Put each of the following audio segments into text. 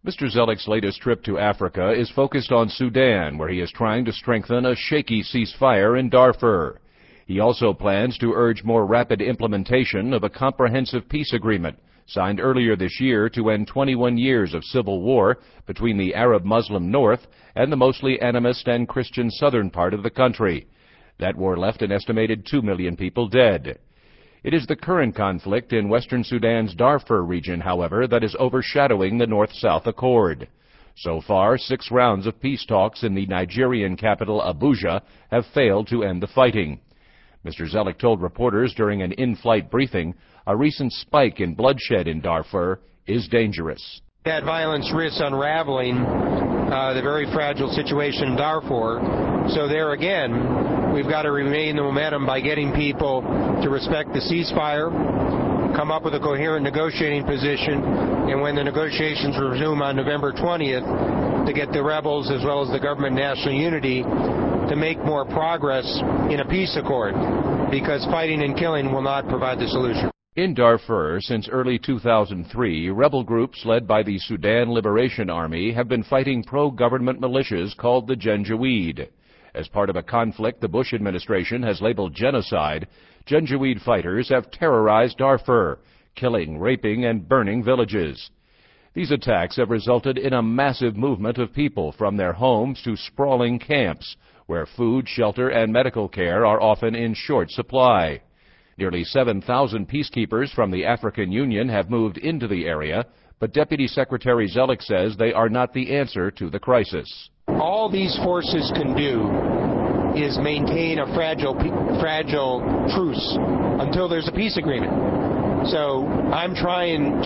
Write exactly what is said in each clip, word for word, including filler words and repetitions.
Mister Zelik's latest trip to Africa is focused on Sudan, where he is trying to strengthen a shaky ceasefire in Darfur. He also plans to urge more rapid implementation of a comprehensive peace agreement signed earlier this year to end twenty-one years of civil war between the Arab-Muslim north and the mostly animist and Christian southern part of the country. That war left an estimated two million people dead. It is the current conflict in western Sudan's Darfur region, however, that is overshadowing the North-South Accord. So far, six rounds of peace talks in the Nigerian capital Abuja have failed to end the fighting. Mister Zelik told reporters during an in-flight briefing a recent spike in bloodshed in Darfur is dangerous. That violence risks unraveling uh, the very fragile situation in Darfur. So there again, we've got to remain the momentum by getting people to respect the ceasefire, come up with a coherent negotiating position, and when the negotiations resume on November twentieth, to get the rebels as well as the government national unity to make more progress in a peace accord, because fighting and killing will not provide the solution. In Darfur, since early two thousand three, rebel groups led by the Sudan Liberation Army have been fighting pro-government militias called the Janjaweed. As part of a conflict the Bush administration has labeled genocide, Janjaweed fighters have terrorized Darfur, killing, raping, and burning villages. These attacks have resulted in a massive movement of people from their homes to sprawling camps, where food, shelter, and medical care are often in short supply. Nearly seven thousand peacekeepers from the African Union have moved into the area, but Deputy Secretary Zelik says they are not the answer to the crisis. All these forces can do is maintain a fragile, fragile truce until there's a peace agreement. So I'm trying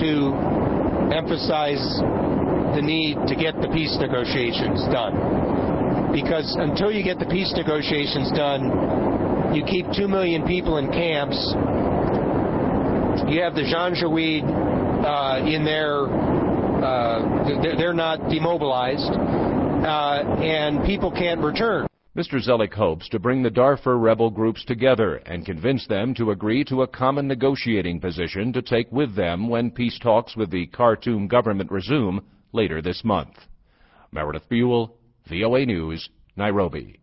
to emphasize the need to get the peace negotiations done. Because until you get the peace negotiations done, you keep two million people in camps. You have the Janjaweed uh, in there. Uh, they're not demobilized, uh, and people can't return. Mister Zelik hopes to bring the Darfur rebel groups together and convince them to agree to a common negotiating position to take with them when peace talks with the Khartoum government resume later this month. Meredith Buell, V O A News, Nairobi.